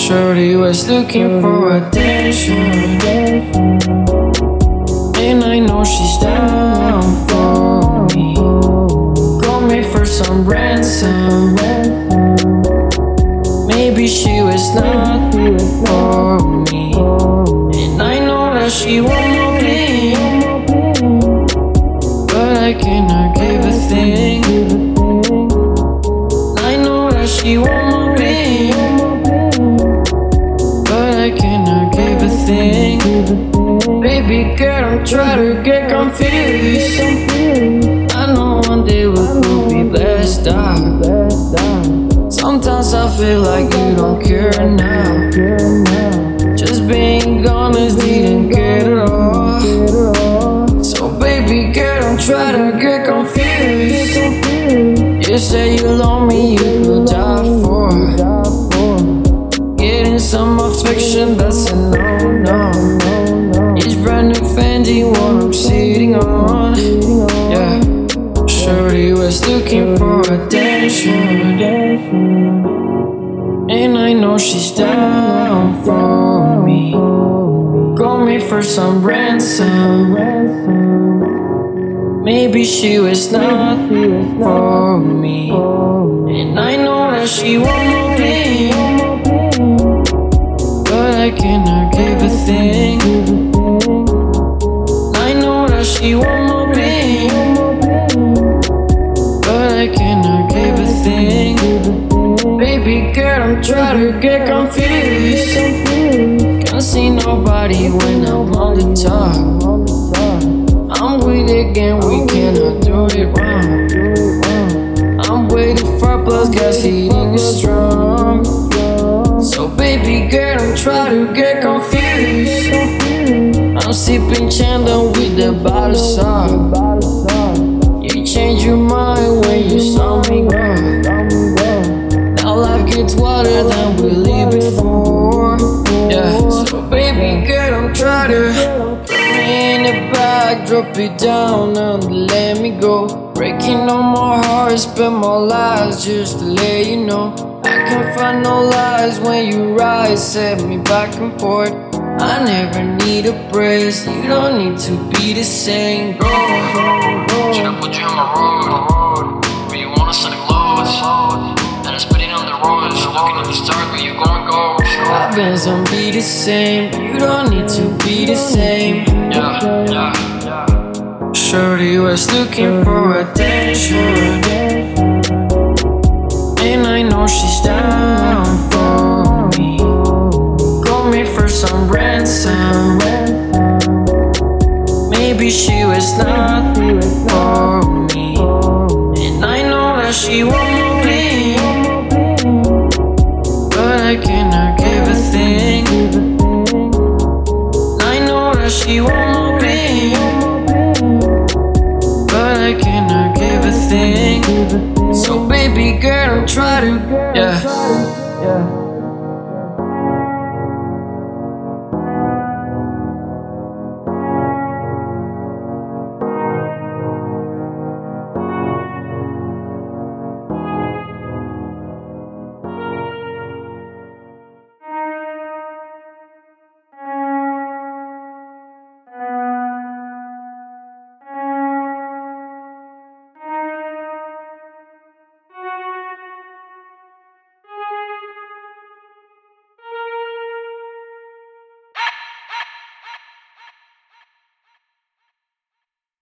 Shorty was looking for attention, and I know she's down for me. Call me for some ransom. Maybe she was not for me, and I know that she won't be, but I cannot give a thing. I know that she won't be, but I cannot give a thing. Baby girl, don't try to get confused. I know one day we'll be blessed out. Sometimes I feel like you don't care now. Just being honest, didn't get it all. So baby girl, don't try to get confused. You say you love me, you could die for. Getting some affection, that's a no-no. It's brand new Fendi, what I'm sitting on. Yeah, Shorty was looking for attention, and I know she's down for me. Call me for some ransom. Maybe she was not for me, and I know that she won't be, but I cannot give a thing. I know that she won't be, but I cannot give a thing. Baby girl, don't try to get confused. Can't see nobody when I'm on the top. I'm with it again, we cannot do it wrong. I'm waiting for plus gas heating is strong. So baby girl, don't try to get confused. I'm sipping Chandler with the bottle soft. You change your mind when you saw me go. Now life gets wilder than we lived before. Yeah, so baby girl, don't try to put me in the back, drop it down and let me go. Breaking all my heart, spend my lives just to let you know. I can't find no lies when you rise, set me back and forth. I never need a praise, you don't need to be the same. Go, Should I put you on my road? Where you wanna send it loads? Then I spit it on the road. Looking at the stars, where you gonna go? I've been some be the same, you don't need to be the same. Yeah. Shorty was looking for attention, and I know she's down for me. Call me for some ransom. Maybe she was not for me, and I know that she won't be, but I cannot give a thing. I know that she won't be, but I cannot give a thing. So baby girl, don't try to, yeah.